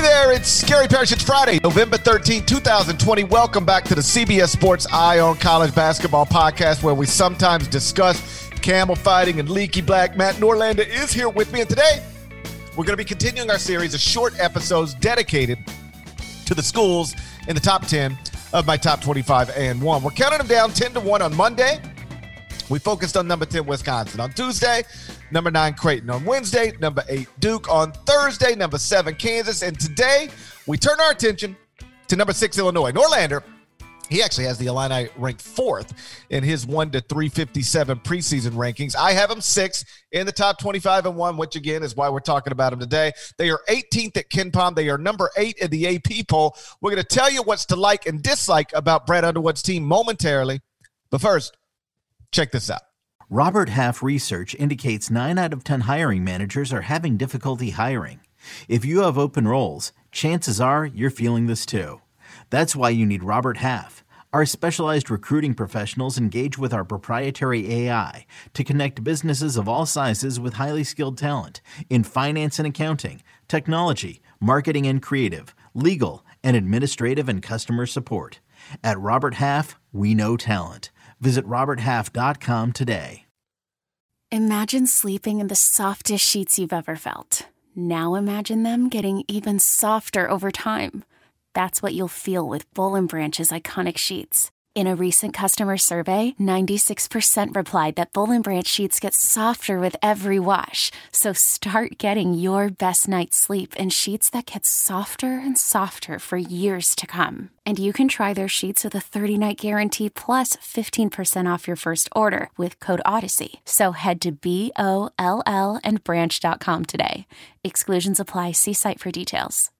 there, it's Gary Parrish. It's Friday, November 13, 2020. Welcome back to the CBS Sports Eye on College Basketball podcast, where we sometimes discuss camel fighting and leaky black. Matt Norlander is here with me, and today we're going to be continuing our series of short episodes dedicated to the schools in the top 10 of my top 25 and 1. We're counting them down 10-1 on Monday. We focused on number 10, Wisconsin. On Tuesday, number 9, Creighton. On Wednesday, number 8, Duke. On Thursday, number 7, Kansas. And today, we turn our attention to number 6, Illinois. Norlander, he actually has the Illini ranked 4th in his 1-357 preseason rankings. I have them 6th in the top 25 and 1, which again is why we're talking about them today. They are 18th at KenPom. They are number 8 in the AP poll. We're going to tell you what's to like and dislike about Brad Underwood's team momentarily. But first, check this out. Robert Half research indicates 9 out of 10 hiring managers are having difficulty hiring. If you have open roles, chances are you're feeling this too. That's why you need Robert Half. Our specialized recruiting professionals engage with our proprietary AI to connect businesses of all sizes with highly skilled talent in finance and accounting, technology, marketing and creative, legal, and administrative and customer support. At Robert Half, we know talent. Visit roberthalf.com today. Imagine sleeping in the softest sheets you've ever felt. Now imagine them getting even softer over time. That's what you'll feel with Boll & Branch's iconic sheets. In a recent customer survey, 96% replied that Boll & Branch sheets get softer with every wash. So start getting your best night's sleep in sheets that get softer and softer for years to come. And you can try their sheets with a 30-night guarantee plus 15% off your first order with code Odyssey. So head to BOLL and branch.com today. Exclusions apply. See site for details.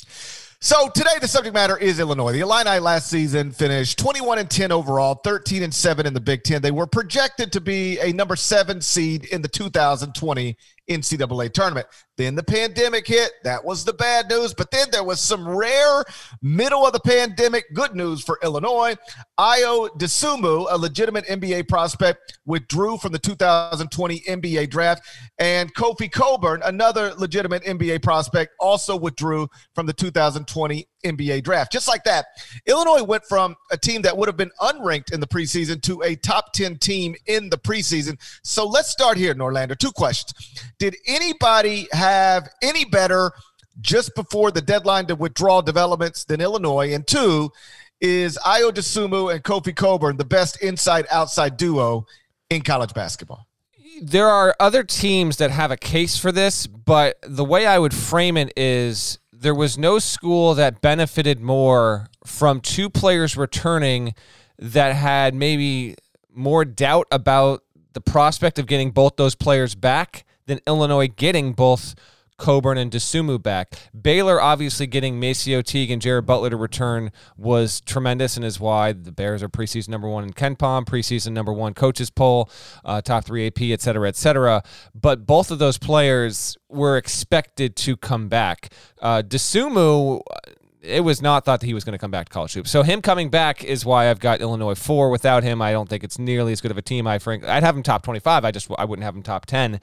So today the subject matter is Illinois. The Illini last season finished 21-10 overall, 13-7 in the Big Ten. They were projected to be a number 7 seed in the 2020 NCAA tournament. Then the pandemic hit. That was the bad news. But then there was some rare middle of the pandemic good news for Illinois. Ayo Dosunmu, a legitimate NBA prospect, withdrew from the 2020 NBA draft. And Kofi Cockburn, another legitimate NBA prospect, also withdrew from the 2020 NBA draft. Just like that, Illinois went from a team that would have been unranked in the preseason to a top 10 team in the preseason. So let's start here, Norlander. 2 questions. Did anybody have any better just before the deadline to withdraw developments than Illinois? And 2, is Ayo Dosunmu and Kofi Cockburn the best inside-outside duo in college basketball? There are other teams that have a case for this, but the way I would frame it is there was no school that benefited more from 2 players returning that had maybe more doubt about the prospect of getting both those players back than Illinois getting both Cockburn and Dosunmu back. Baylor obviously getting Maceo Teague and Jared Butler to return was tremendous and is why the Bears are preseason number 1 in KenPom, preseason number 1 coaches poll, top 3 AP, et cetera, et cetera. But both of those players were expected to come back. Dosunmu, it was not thought that he was going to come back to college hoops. So him coming back is why I've got Illinois 4. Without him, I don't think it's nearly as good of a team. I'd have him top 25. I wouldn't have him top 10.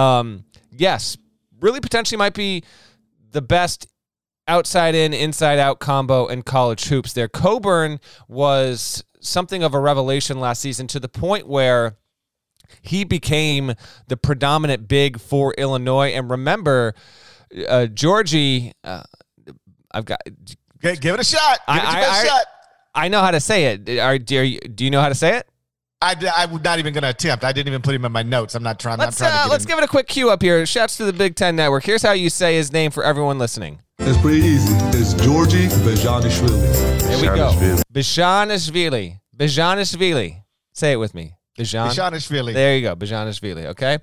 Yes, really potentially might be the best outside-in, inside-out combo in college hoops there. Cockburn was something of a revelation last season to the point where he became the predominant big for Illinois. And remember, Georgie, I've got... Okay, give it a shot. Give it a shot. I know how to say it. Do you know how to say it? I'm not even going to attempt. I didn't even put him in my notes. I'm not trying. Let's give it a quick cue up here. Shouts to the Big Ten Network. Here's how you say his name for everyone listening. It's pretty easy. It's Georgie Bezhanishvili. There we go. Bezhanishvili. Bezhanishvili. Say it with me. Bezhanishvili. There you go. Bezhanishvili. Okay.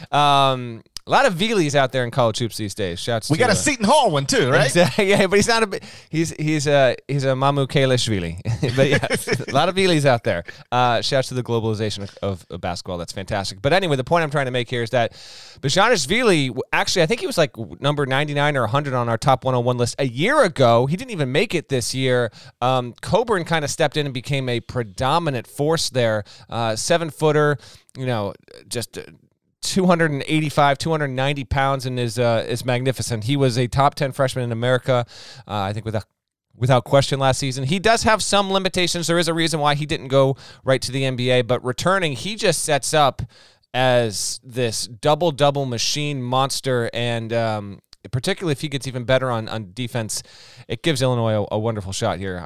A lot of Vilis out there in college hoops these days. We got a Seton Hall one too, right? Exactly. Yeah, but he's not a. He's a Mamu Kalishvili. But yeah, a lot of Vilis out there. Shouts to the globalization of basketball. That's fantastic. But anyway, the point I'm trying to make here is that Bezhanishvili, actually, I think he was like number 99 or 100 on our top 101 list a year ago. He didn't even make it this year. Cockburn kind of stepped in and became a predominant force there. 7-footer, just 285, 290 pounds and is magnificent. He was a top 10 freshman in America, I think without question last season. He does have some limitations. There is a reason why he didn't go right to the NBA, but returning, he just sets up as this double-double machine monster, and particularly if he gets even better on defense, it gives Illinois a wonderful shot here.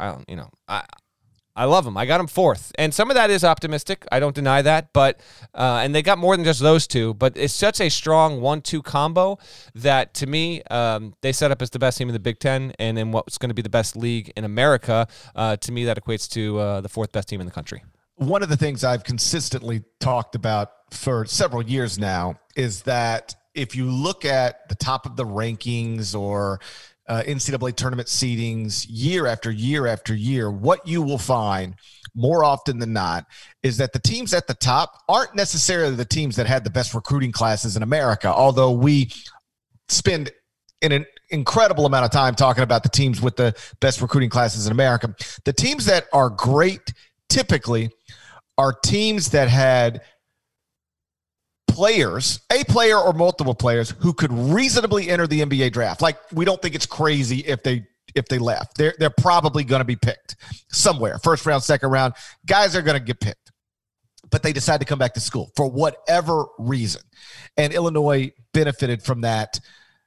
I love him. I got him fourth. And some of that is optimistic. I don't deny that. But and they got more than just those two. But it's such a strong 1-2 combo that, to me, they set up as the best team in the Big Ten and in what's going to be the best league in America. To me, that equates to the fourth best team in the country. One of the things I've consistently talked about for several years now is that if you look at the top of the rankings or NCAA tournament seedings year after year after year, what you will find more often than not is that the teams at the top aren't necessarily the teams that had the best recruiting classes in America, although we spend an incredible amount of time talking about the teams with the best recruiting classes in America. The teams that are great typically are teams that had players, a player or multiple players, who could reasonably enter the NBA draft. Like, we don't think it's crazy if they left. They're probably going to be picked somewhere. First round, second round, guys are going to get picked. But they decide to come back to school for whatever reason. And Illinois benefited from that.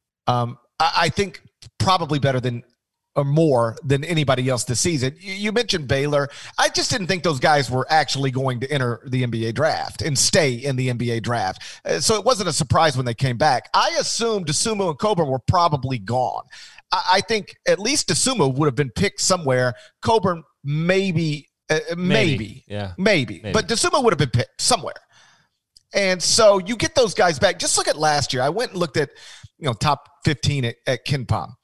I think probably better than or more than anybody else this season. You mentioned Baylor. I just didn't think those guys were actually going to enter the NBA draft and stay in the NBA draft. So it wasn't a surprise when they came back. I assumed Dosunmu and Coburn were probably gone. I think at least Dosunmu would have been picked somewhere. Coburn maybe. But Dosunmu would have been picked somewhere. And so you get those guys back. Just look at last year. I went and looked at top 15 at KenPom.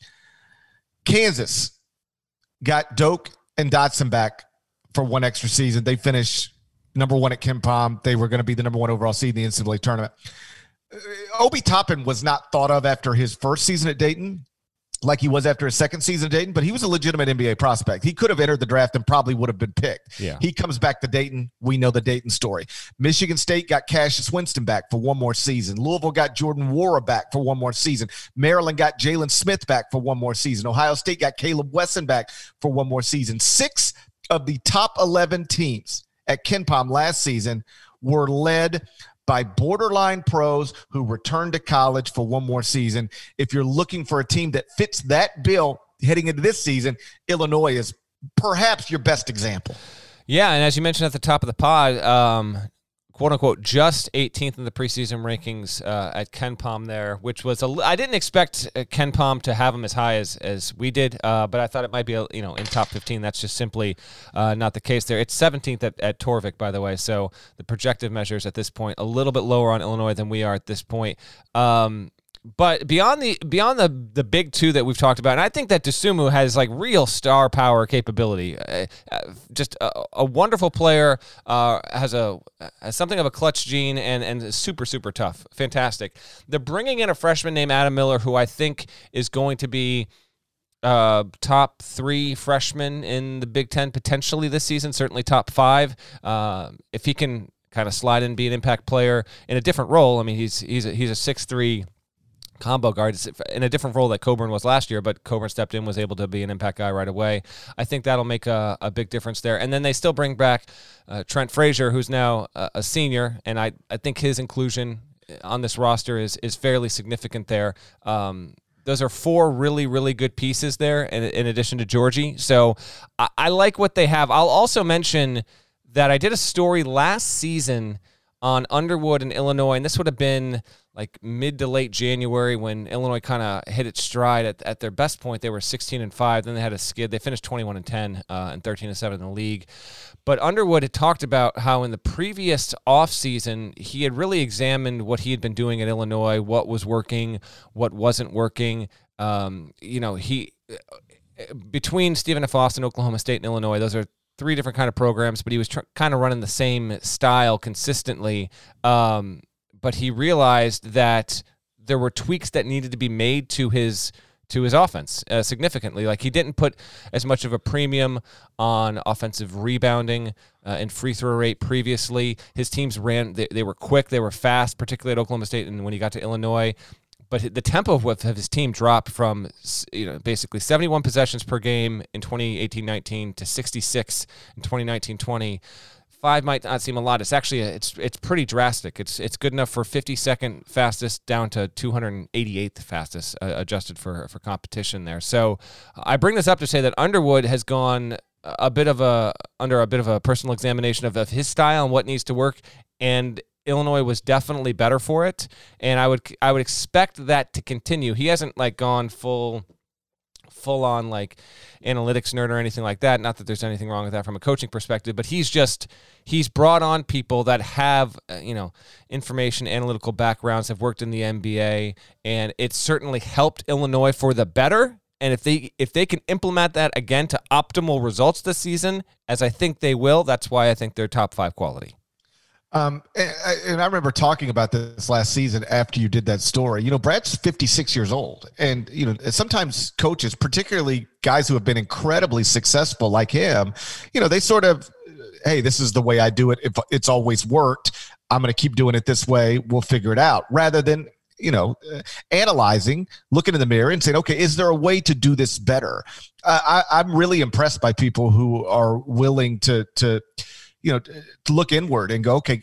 Kansas got Doak and Dotson back for one extra season. They finished number one at KenPom. They were going to be the number one overall seed in the NCAA tournament. Obi Toppin was not thought of after his first season at Dayton like he was after his second season at Dayton, but he was a legitimate NBA prospect. He could have entered the draft and probably would have been picked. Yeah. He comes back to Dayton. We know the Dayton story. Michigan State got Cassius Winston back for one more season. Louisville got Jordan Nwora back for one more season. Maryland got Jalen Smith back for one more season. Ohio State got Caleb Wesson back for one more season. 6 of the top 11 teams at KenPom last season were led by borderline pros who returned to college for one more season. If you're looking for a team that fits that bill heading into this season, Illinois is perhaps your best example. Yeah, and as you mentioned at the top of the pod, quote-unquote, just 18th in the preseason rankings at KenPom there, which was I didn't expect KenPom to have them as high as we did, but I thought it might be in top 15. That's just simply not the case there. It's 17th at Torvik, by the way, so the projected measures at this point a little bit lower on Illinois than we are at this point. But beyond the big two that we've talked about, and I think that Dosunmu has like real star power capability. Just a wonderful player, has something of a clutch gene, and is super, super tough. Fantastic. They're bringing in a freshman named Adam Miller, who I think is going to be top 3 freshman in the Big Ten potentially this season, certainly top 5. If he can kind of slide in and be an impact player in a different role. I mean, he's a 6'3" combo guard in a different role that Coburn was last year, but Coburn stepped in, was able to be an impact guy right away. I think that'll make a big difference there. And then they still bring back Trent Frazier, who's now a senior, and I think his inclusion on this roster is fairly significant there. Those are 4 really, really good pieces there in addition to Georgie. So I like what they have. I'll also mention that I did a story last season on Underwood in Illinois, and this would have been like mid to late January when Illinois kind of hit its stride at their best point. They were 16-5. Then they had a skid. They finished 21-10 and 13-7 in the league. But Underwood had talked about how in the previous offseason, he had really examined what he had been doing at Illinois, what was working, what wasn't working. He between Stephen F. Austin, Oklahoma State, and Illinois, those are 3 different kind of programs, but he was kind of running the same style consistently. But he realized that there were tweaks that needed to be made to his to his offense significantly. Like, he didn't put as much of a premium on offensive rebounding and free throw rate previously. His teams ran, they were quick, they were fast, particularly at Oklahoma State and when he got to Illinois. But the tempo of his team dropped from, basically 71 possessions per game in 2018-19 to 66 in 2019-20. 5 might not seem a lot. It's actually it's pretty drastic. It's good enough for 52nd fastest down to 288th fastest, adjusted for competition there. So I bring this up to say that Underwood has gone under a bit of a personal examination of his style and what needs to work, and Illinois was definitely better for it. And I would expect that to continue. He hasn't gone full on analytics nerd or anything like that. Not that there's anything wrong with that from a coaching perspective, but he's brought on people that have information analytical backgrounds, have worked in the NBA, and it's certainly helped Illinois for the better. And if they can implement that again to optimal results this season, as I think they will, that's why I think they're top 5 quality. And I remember talking about this last season after you did that story. Brad's 56 years old, and sometimes coaches, particularly guys who have been incredibly successful like him, they sort of, hey, this is the way I do it. If it's always worked, I'm going to keep doing it this way. We'll figure it out, rather than analyzing, looking in the mirror and saying, okay, is there a way to do this better? I'm really impressed by people who are willing to look inward and go, okay,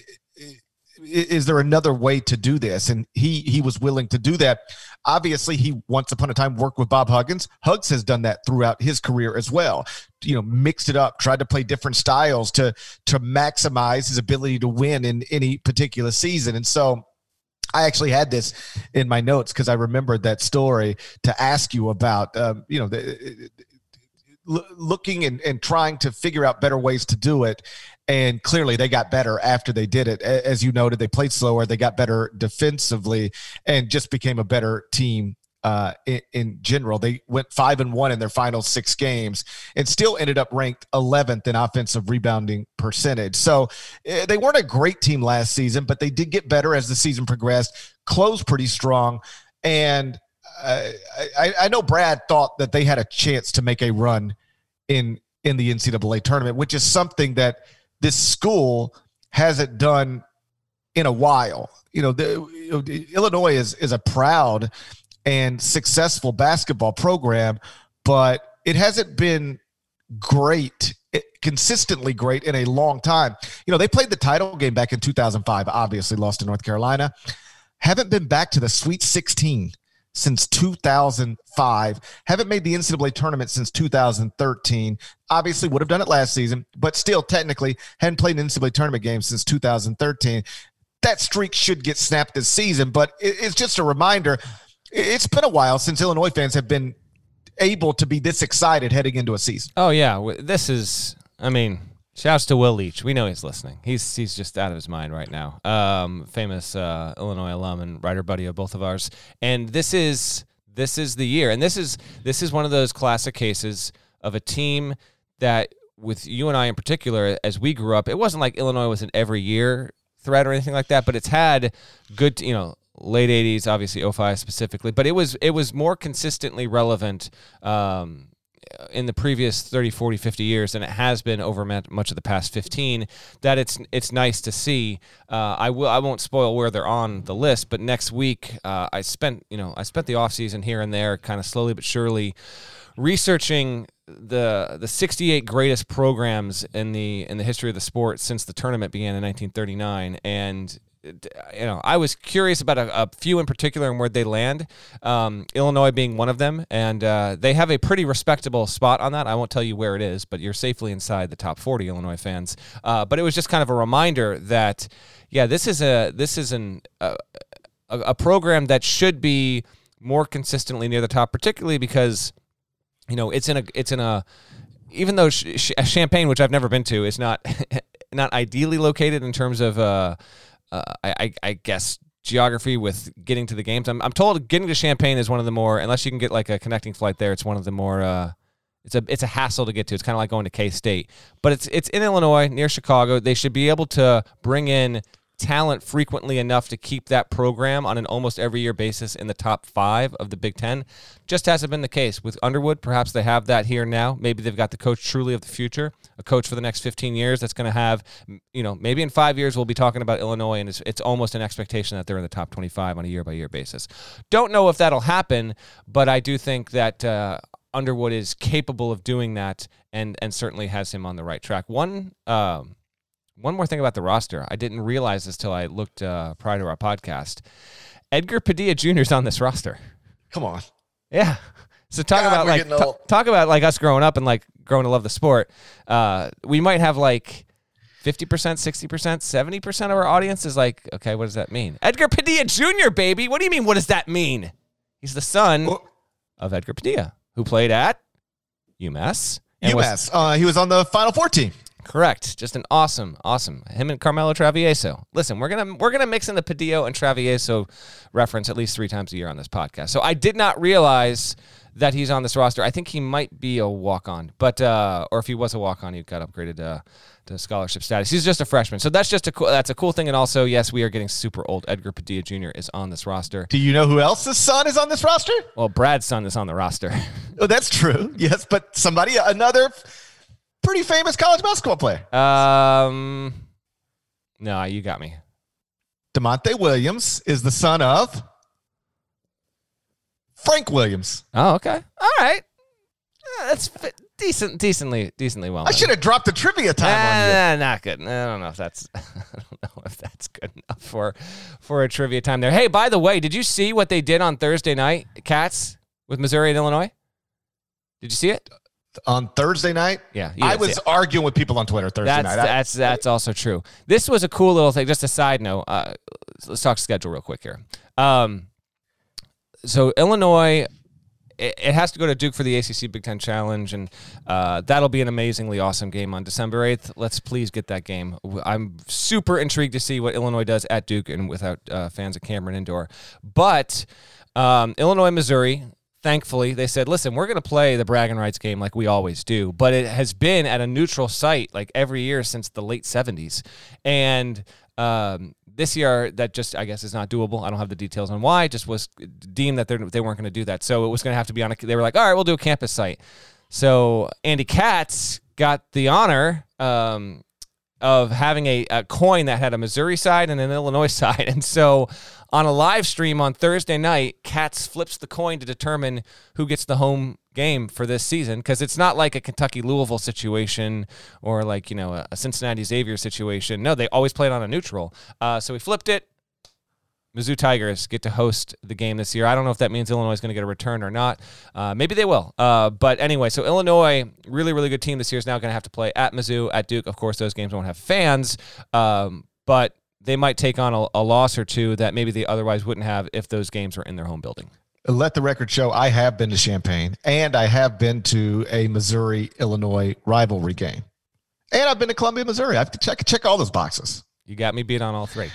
is there another way to do this? And he was willing to do that. Obviously, he once upon a time worked with Bob Huggins. Hugs has done that throughout his career as well. Mixed it up, tried to play different styles to maximize his ability to win in any particular season. And so I actually had this in my notes because I remembered that story to ask you about, looking and trying to figure out better ways to do it. And clearly they got better after they did it. As you noted, they played slower. They got better defensively and just became a better team in general. They went 5-1 in their final 6 games and still ended up ranked 11th in offensive rebounding percentage. So they weren't a great team last season, but they did get better as the season progressed, closed pretty strong. And I know Brad thought that they had a chance to make a run in the NCAA tournament, which is something that this school hasn't done in a while. Illinois is a proud and successful basketball program, but it hasn't been consistently great in a long time. They played the title game back in 2005, obviously lost to North Carolina. Haven't been back to the Sweet 16 since 2005. Haven't made the NCAA tournament since 2013. Obviously would have done it last season, but still technically hadn't played an NCAA tournament game since 2013. That streak should get snapped this season, but it's just a reminder. It's been a while since Illinois fans have been able to be this excited heading into a season. Oh, yeah. This is, shouts to Will Leach. We know he's listening. He's just out of his mind right now. Famous Illinois alum and writer buddy of both of ours. And this is the year. And this is one of those classic cases of a team that, with you and I in particular, as we grew up, it wasn't like Illinois was an every year threat or anything like that, but it's had good, late 80s, obviously 05 specifically, but it was more consistently relevant in the previous 30, 40, 50 years than it has been over much of the past 15, that it's nice to see. I won't spoil where they're on the list, but next week I spent the offseason here and there kind of slowly but surely researching the 68 greatest programs in the history of the sport since the tournament began in 1939, and I was curious about a few in particular and where they land, Illinois being one of them, and they have a pretty respectable spot on that. I won't tell you where it is, but you're safely inside the top 40, Illinois fans. But it was just kind of a reminder that, this is a program that should be more consistently near the top, particularly because it's in a even though Champaign, which I've never been to, is not ideally located in terms of I guess geography with getting to the games. I'm told getting to Champaign is one of the more, unless you can get like a connecting flight there, it's one of the more it's a hassle to get to. It's kind of like going to K-State, but it's in Illinois near Chicago. They should be able to bring in talent frequently enough to keep that program on an almost every year basis in the top 5 of the Big Ten. Just hasn't been the case. With Underwood, perhaps they have that here now. Maybe they've got the coach truly of the future, a coach for the next 15 years that's going to have, maybe in 5 years we'll be talking about Illinois, and it's almost an expectation that they're in the top 25 on a year-by-year basis. Don't know if that'll happen, but I do think that Underwood is capable of doing that and certainly has him on the right track. One more thing about the roster. I didn't realize this till I looked prior to our podcast. Edgar Padilla Jr. is on this roster. Come on. Yeah. So talk about us growing up and like growing to love the sport. We might have like 50%, 60%, 70% of our audience is like, okay, what does that mean? Edgar Padilla Jr., baby. What do you mean? What does that mean? He's the son of Edgar Padilla, who played at UMass. He was on the Final Four team. Correct. Just an awesome. Him and Carmelo Travieso. Listen, we're gonna mix in the Padillo and Travieso reference at least 3 times a year on this podcast. So I did not realize that he's on this roster. I think he might be a walk-on, but or if he was a walk-on, he got upgraded to scholarship status. He's just a freshman, so that's a cool thing. And also, yes, we are getting super old. Edgar Padilla Jr. is on this roster. Do you know who else's son is on this roster? Well, Brad's son is on the roster. Oh, that's true. Yes, but another pretty famous college basketball player. No, you got me. DeMonte Williams is the son of Frank Williams. Oh, okay. All right. That's decently well. I should have dropped the trivia time on you. Not good. I don't know if that's good enough for a trivia time there. Hey, by the way, did you see what they did on Thursday night, Cats, with Missouri and Illinois? Did you see it? On Thursday night? Yeah. I was arguing with people on Twitter Thursday night. That's also true. This was a cool little thing. Just a side note. Let's talk schedule real quick here. So Illinois, it has to go to Duke for the ACC Big Ten Challenge, and that'll be an amazingly awesome game on December 8th. Let's please get that game. I'm super intrigued to see what Illinois does at Duke and without fans at Cameron Indoor. But Illinois, Missouri, thankfully, they said, listen, we're going to play the bragging rights game like we always do, but it has been at a neutral site like every year since the late 70s. And this year, that just, I guess, is not doable. I don't have the details on why. It just was deemed that they weren't going to do that. So it was going to have to be they were like, all right, we'll do a campus site. So Andy Katz got the honor of having a coin that had a Missouri side and an Illinois side. And so on a live stream on Thursday night, Katz flips the coin to determine who gets the home game for this season, because it's not like a Kentucky-Louisville situation or like, a Cincinnati-Xavier situation. No, they always played on a neutral. So we flipped it. Mizzou Tigers get to host the game this year. I don't know if that means Illinois is going to get a return or not. Maybe they will. But anyway, so Illinois, really, really good team this year, is now going to have to play at Mizzou, at Duke. Of course, those games won't have fans, but they might take on a loss or two that maybe they otherwise wouldn't have if those games were in their home building. Let the record show I have been to Champaign, and I have been to a Missouri-Illinois rivalry game. And I've been to Columbia, Missouri. I have to check all those boxes. You got me beat on all 3.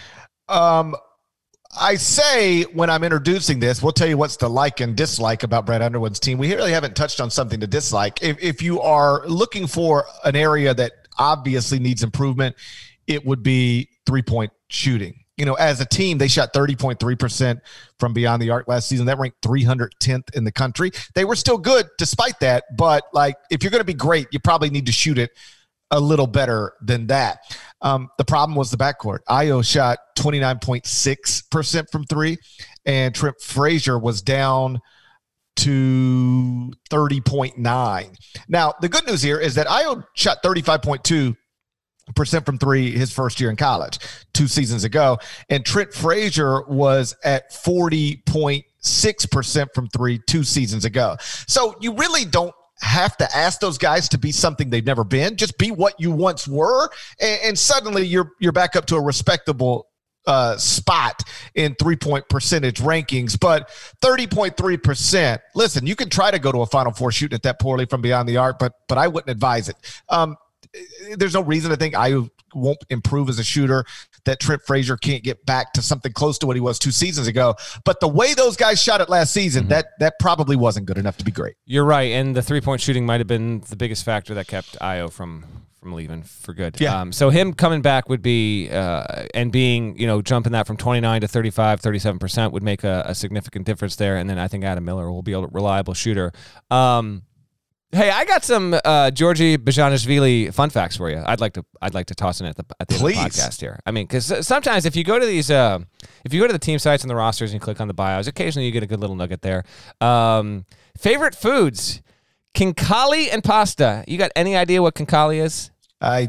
I say when I'm introducing this, we'll tell you what's the like and dislike about Brad Underwood's team. We really haven't touched on something to dislike. If you are looking for an area that obviously needs improvement, it would be three-point shooting. As a team, they shot 30.3% from beyond the arc last season. That ranked 310th in the country. They were still good despite that, but if you're going to be great, you probably need to shoot it a little better than that. The problem was the backcourt. Ayo shot 29.6% from 3, and Trent Frazier was down to 30.9. Now, the good news here is that Ayo shot 35.2% from 3 his first year in college 2 seasons ago, and Trent Frazier was at 40.6% from 3 2 seasons ago. So you really don't have to ask those guys to be something they've never been. Just be what you once were, and suddenly you're back up to a respectable spot in 3-point percentage rankings. But 30.3%, listen, you can try to go to a Final Four shooting it that poorly from beyond the arc, but I wouldn't advise it. There's no reason to think Ayo won't improve as a shooter, that Trent Frazier can't get back to something close to what he was 2 seasons ago. But the way those guys shot it last season, that probably wasn't good enough to be great. You're right, and the 3-point shooting might have been the biggest factor that kept Ayo from from leaving for good. Yeah. So him coming back would be, and being, jumping that from 29 to 35, 37% would make a significant difference there. And then I think Adam Miller will be a reliable shooter. Hey, I got some Georgi Bezhanishvili fun facts for you. I'd like to toss in at the end of the podcast here. I mean, because sometimes if you go to these, if you go to the team sites and the rosters and you click on the bios, occasionally you get a good little nugget there. Favorite foods: Khinkali and pasta. You got any idea what Khinkali is? I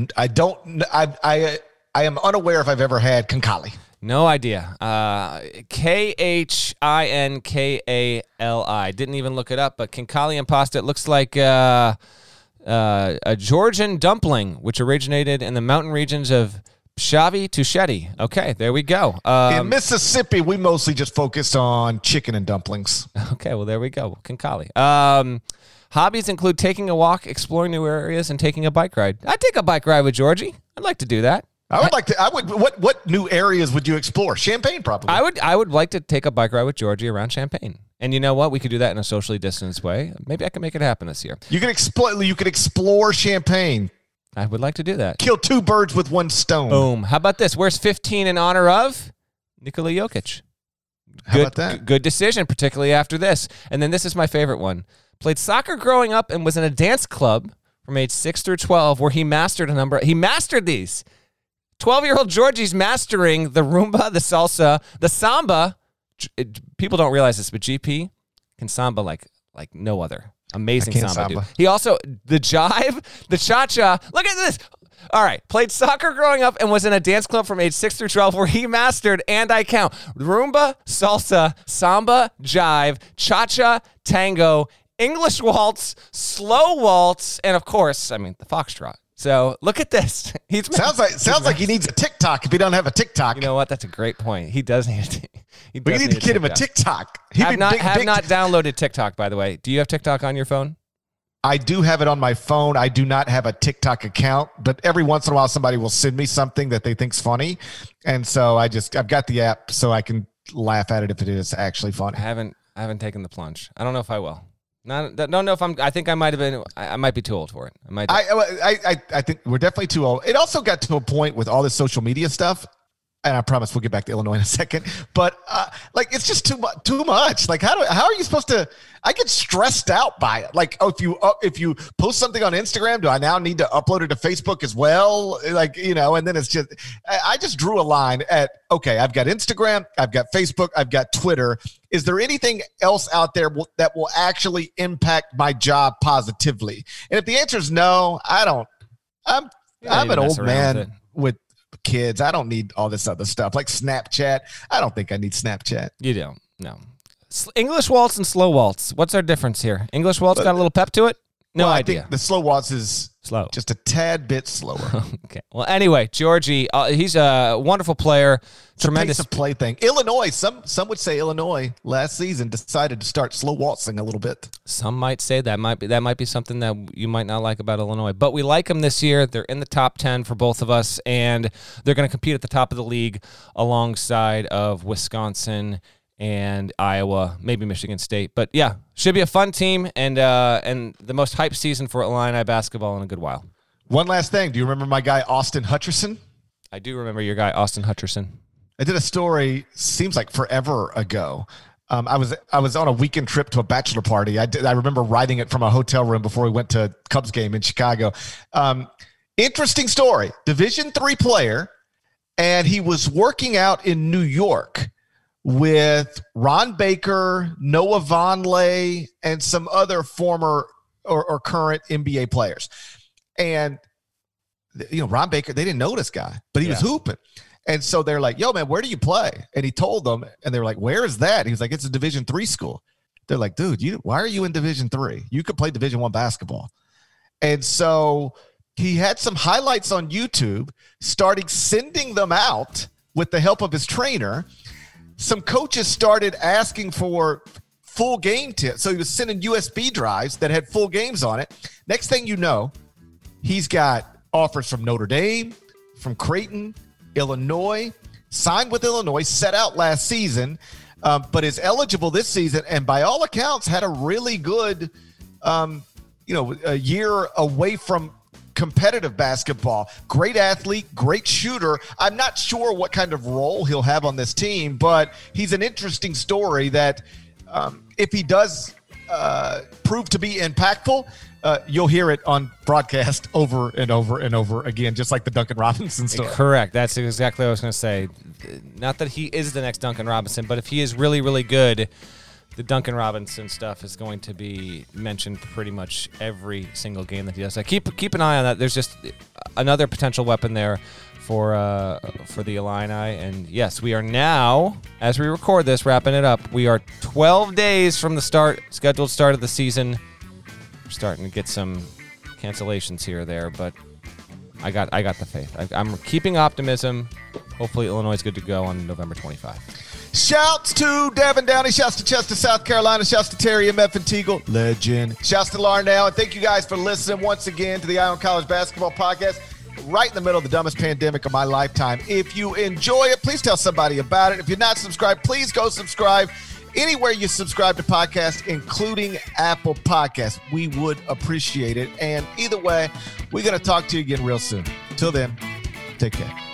am unaware if I've ever had Khinkali. No idea. Khinkali. Didn't even look it up, but Khinkali and pasta. It looks like a Georgian dumpling, which originated in the mountain regions of Pshavi to Shetty. Okay, there we go. In Mississippi, we mostly just focused on chicken and dumplings. Okay, well, there we go. Khinkali. Hobbies include taking a walk, exploring new areas, and taking a bike ride. I'd take a bike ride with Georgie. I'd like to do that. What new areas would you explore? Champaign, probably. I would like to take a bike ride with Georgie around Champaign. And you know what? We could do that in a socially distanced way. Maybe I can make it happen this year. You could explore Champaign. I would like to do that. Kill two birds with one stone. Boom. How about this? Where's 15 in honor of Nikola Jokic? How about that? Good decision, particularly after this. And then this is my favorite one. Played soccer growing up and was in a dance club from age 6 through 12 where he mastered these. 12-year-old Georgie's mastering the rumba, the salsa, the samba. People don't realize this, but GP can samba like no other. Amazing samba, dude. He also, the jive, the cha-cha. Look at this. All right. Played soccer growing up and was in a dance club from age 6 through 12 where he mastered, and I count, rumba, salsa, samba, jive, cha-cha, tango, English waltz, slow waltz, and of course, the foxtrot. So look at this. Sounds like he needs a TikTok if he don't have a TikTok. You know what? That's a great point. He does need We need to get him a TikTok. Have not downloaded TikTok, by the way. Do you have TikTok on your phone? I do have it on my phone. I do not have a TikTok account, but every once in a while somebody will send me something that they think's funny. And so I've got the app so I can laugh at it if it is actually funny. I haven't taken the plunge. I don't know if I will. Don't know if I think I might have been. I might be too old for it. I think we're definitely too old. It also got to a point with all this social media stuff, and I promise we'll get back to Illinois in a second. But it's just too much. Like how are you supposed to? I get stressed out by it. Like, if you post something on Instagram, do I now need to upload it to Facebook as well? And then it's just I just drew a line at, okay, I've got Instagram, I've got Facebook, I've got Twitter. Is there anything else out there that will actually impact my job positively? And if the answer is no, I don't. I'm an old man with kids. I don't need all this other stuff like Snapchat. I don't think I need Snapchat. You don't. No. English waltz and slow waltz. What's our difference here? English waltz got a little pep to it? No idea. I think the slow waltz is slow, just a tad bit slower. Okay. Well, anyway, Georgie, he's a wonderful player. It's tremendous. A pace of play thing. Illinois, some would say Illinois last season decided to start slow waltzing a little bit. Some might say that might be something that you might not like about Illinois, but we like them this year. They're in the top 10 for both of us, and they're going to compete at the top of the league alongside of Wisconsin and Iowa, maybe Michigan State. But yeah, should be a fun team and the most hyped season for Illini basketball in a good while. One last thing. Do you remember my guy, Austin Hutcherson? I do remember your guy, Austin Hutcherson. I did a story, seems like forever ago. I was on a weekend trip to a bachelor party. I remember writing it from a hotel room before we went to Cubs game in Chicago. Interesting story. Division III player, and he was working out in New York with Ron Baker, Noah Vonleh, and some other former or current NBA players. And, Ron Baker, they didn't know this guy, but he was hooping. And so they're like, yo, man, where do you play? And he told them, and they were like, where is that? He was like, it's a Division III school. They're like, dude, why are you in Division III? You could play Division I basketball. And so he had some highlights on YouTube, started sending them out with the help of his trainer. Some coaches started asking for full game tips. So he was sending USB drives that had full games on it. Next thing you know, he's got offers from Notre Dame, from Creighton, Illinois, signed with Illinois, set out last season, but is eligible this season. And by all accounts, had a really good, a year away from competitive basketball. Great athlete, great shooter. I'm not sure what kind of role he'll have on this team, but he's an interesting story that if he does prove to be impactful, you'll hear it on broadcast over and over and over again, just like the Duncan Robinson story. Correct. That's exactly what I was going to say. Not that he is the next Duncan Robinson, but if he is really, really good, the Duncan Robinson stuff is going to be mentioned pretty much every single game that he does. So keep an eye on that. There's just another potential weapon there for the Illini. And yes, we are now, as we record this, wrapping it up. We are 12 days from the scheduled start of the season. We're starting to get some cancellations here or there, but I got the faith. I'm keeping optimism. Hopefully Illinois is good to go on November 25. Shouts to Devin Downey. Shouts to Chester, South Carolina. Shouts to Terry M. F. and Teagle. Legend. Shouts to Larnell. And thank you guys for listening once again to the Eye on College Basketball Podcast. Right in the middle of the dumbest pandemic of my lifetime. If you enjoy it, please tell somebody about it. If you're not subscribed, please go subscribe anywhere you subscribe to podcasts, including Apple Podcasts. We would appreciate it. And either way, we're going to talk to you again real soon. Till then, take care.